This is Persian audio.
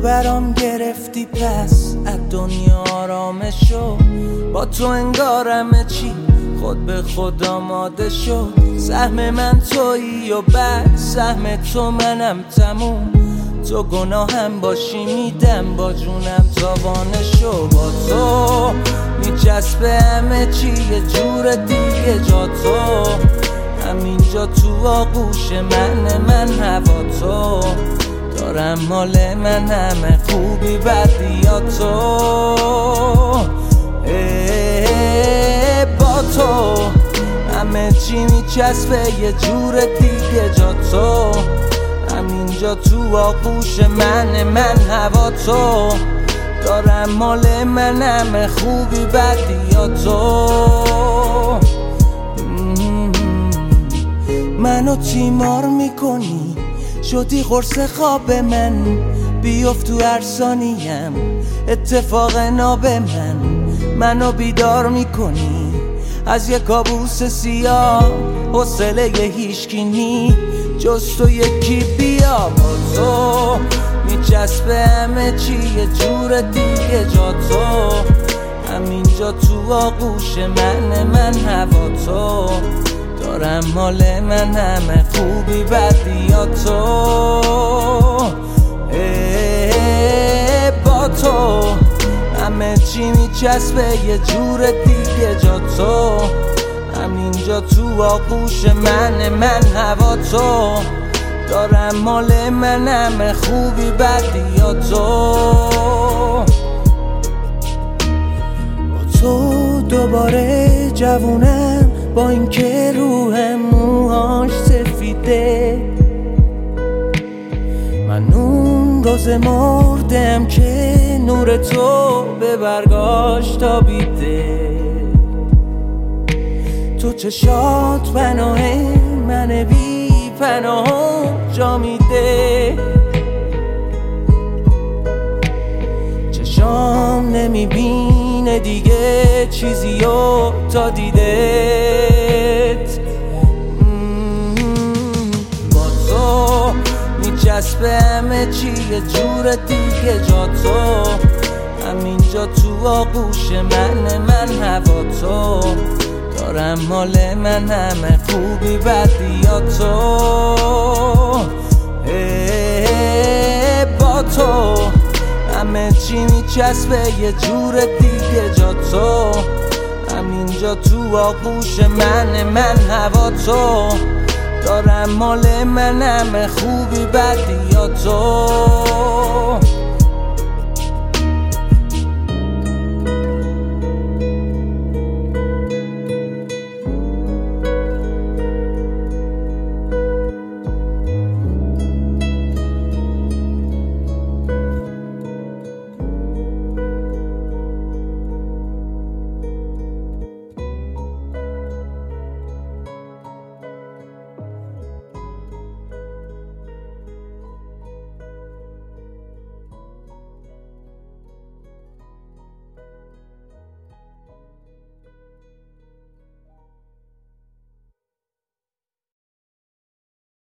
برام گرفتی پس از دنیا آرامشو، با تو انگار همه چی خود به خود آماده شد. سهم من تویی و بعد سهم تو منم تموم، تو گناهم باشی میدم با جونم تاوانشو. با تو میچسبه همه چی یه جور دیگه، جا تو همینجا تو آغوش من هوا تو دارم، مال من همه خوبی بدی یا تو. با تو همه چی میچسبه یه جور دیگه، جا تو همینجا تو آغوش من هوا تو دارم، مال من همه خوبی بدی یا تو. منو تیمار میکنی، شدی قرص خواب من، بیفت تو هر ثانیم اتفاق ناب منو بیدار میکنی از یه کابوس سیاه، حوصله هیچکی نی جز تو یکی بیا. با تو میچسبه همه چی یه جور دیگه، جا تو همینجا تو آغوش من هوا تو دارم، مال من همه خوبی بدی یا تو. با تو همه چی میچسبه یه جور دیگه، جا تو همینجا تو آغوش من هوا تو دارم، مال من همه خوبی بدی یا تو. با تو دوباره جوونم، با اینکه روحم موهاش سفیده، من اون روز مردم که نور تو به برگاش تابیده. تو چشات پناه من بی پناه جا میده، چشام نمیبینه دیگه چیزیو تا دیدت. با تو میچسبه همه چی یه جور دیگه، جا تو همینجا تو آغوش من هوا تو دارم، مال من همه خوبی بدی یا تو. با تو همه چی میچسبه یه جور دیگه، جا تو همینجا تو آغوش من هوا تو دارم، مال من همه خوبی بدی یا تو.